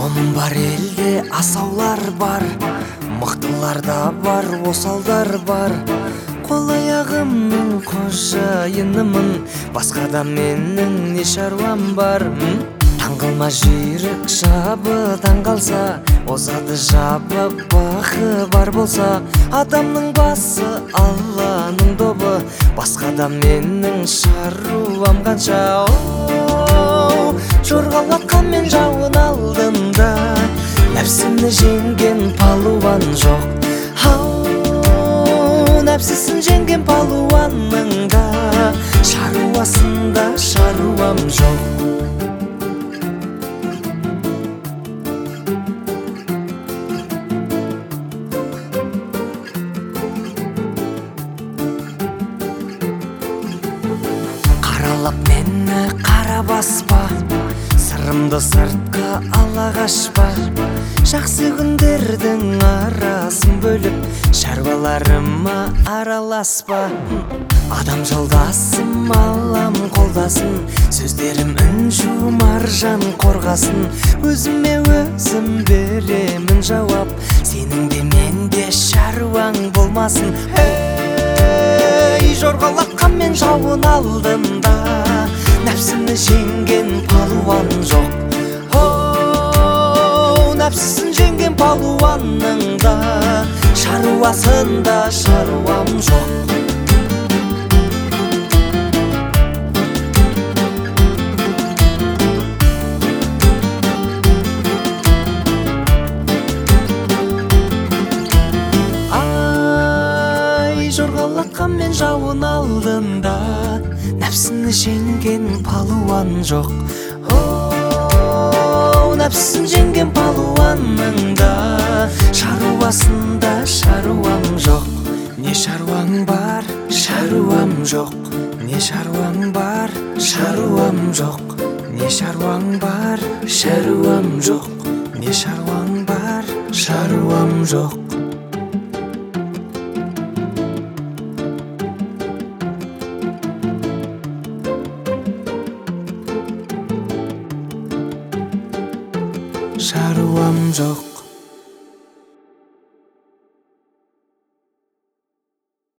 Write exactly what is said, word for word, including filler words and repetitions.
Муң бар элде асаулар бар, мыктылар да бар, осалдар бар. Кол аягымның кожайынымын, башкада менин не шаруам бар? Таң кылма жүйрөк жабы, таң калса озады жабы, бакы бар болса. Адамның басы Алланын добу, башкада менин шаруам канча. Жоргалаткан мен жауын алдында, нәпсімні жеңген палуан жоқ. Нәпсісін жеңген палуанның да шаруасында шаруам жоқ. Қаралап мені қара баспа, сырымды сыртқа ала қашпа. Жақсы күндердің арасын бөліп, шаруаларыма араласпа. Адам жолдасым, алам қолдасын, сөздерім үнжу маржан қорғасын. Өзіме өзім беремін жауап, сенің де менде шаруаң болмасын. Эй, жорғалатқан мен жауын алдында, нәпсімді жеңген палуан жоқ. Нәпсісін жеңген палуанның да шаруасында шаруам жоқ. Ай, жорғалатқан мен жауын алдында, нәпсіні жеңген палуан жоқ. Нәпсісін жеңген палуанның да шаруасында шаруам жоқ. Не шаруаң бар, шаруам жоқ. Не шаруаң бар, шаруам жоқ. Не шаруаң бар, шаруам жоқ. Не шаруаң бар, шаруам жоқ. Шаруам жоқ.